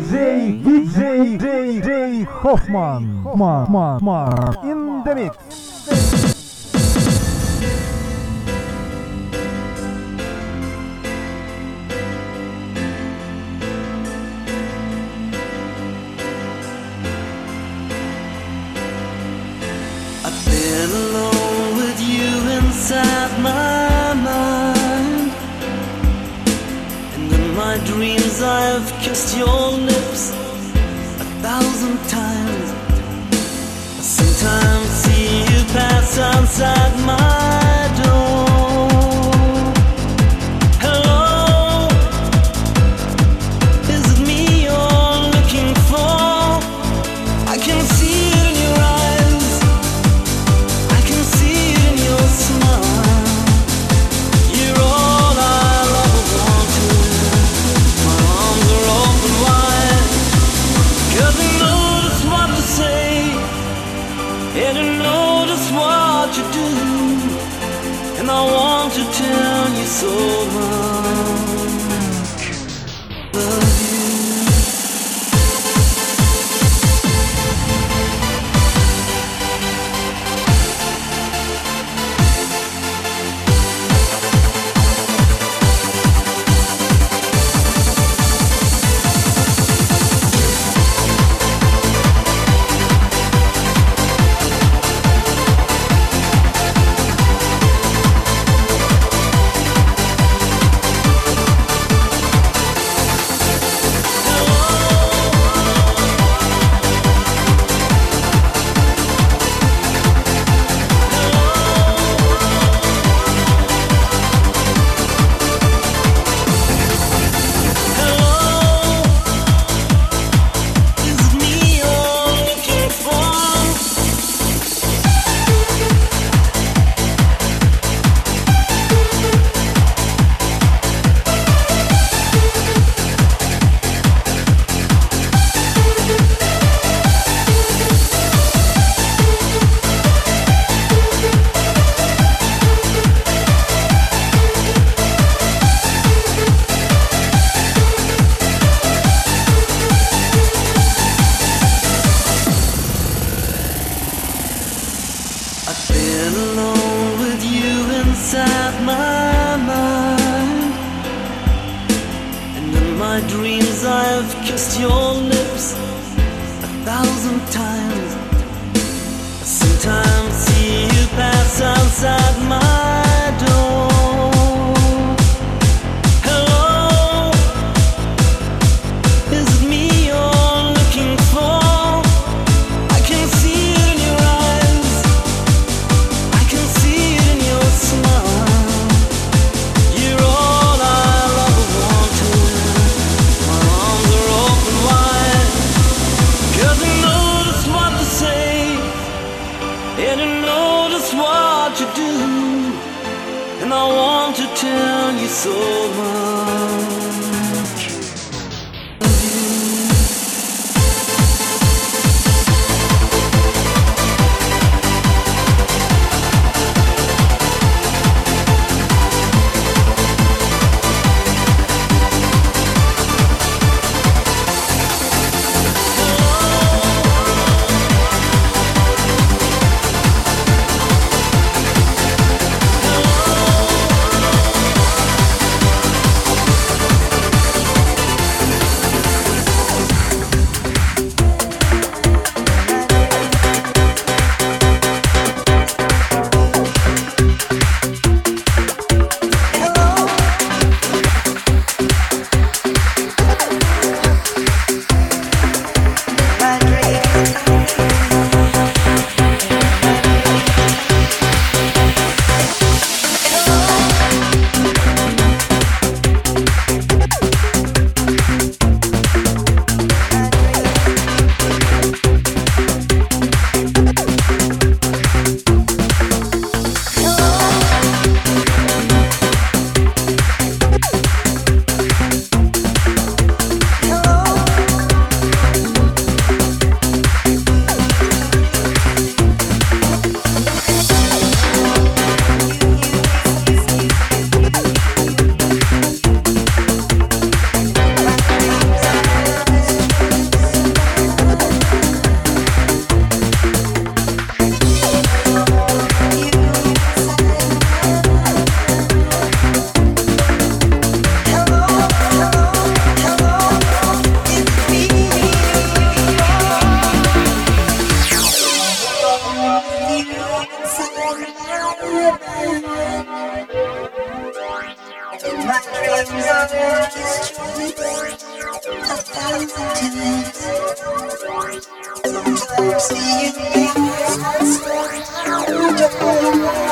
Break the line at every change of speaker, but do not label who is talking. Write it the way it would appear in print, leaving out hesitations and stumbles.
DJ Hoffman. In the mix.
Been alone with you inside my mind, and in my dreams I've kissed your lips 1,000 times. I sometimes see you pass outside my door. Hello, is it me you're looking for? I can see it in your eyes, I can see it in your smile. You're all I'll ever want to. My arms are open wide, 'cause I know just what to say, and I know just what you do, and I want to tell you so much. Love you. I've been alone with you inside my mind, and in my dreams I've kissed your lips 1,000 times. I sometimes see you pass outside my door. Hello, is it me you're looking for? I can see it in your eyes, I can see it in your smile. You're all I'll ever want to. My arms are open wide, 'cause I know just what to say, and I know just what you do, and I want to tell you so much. Love you.
Sometimes see you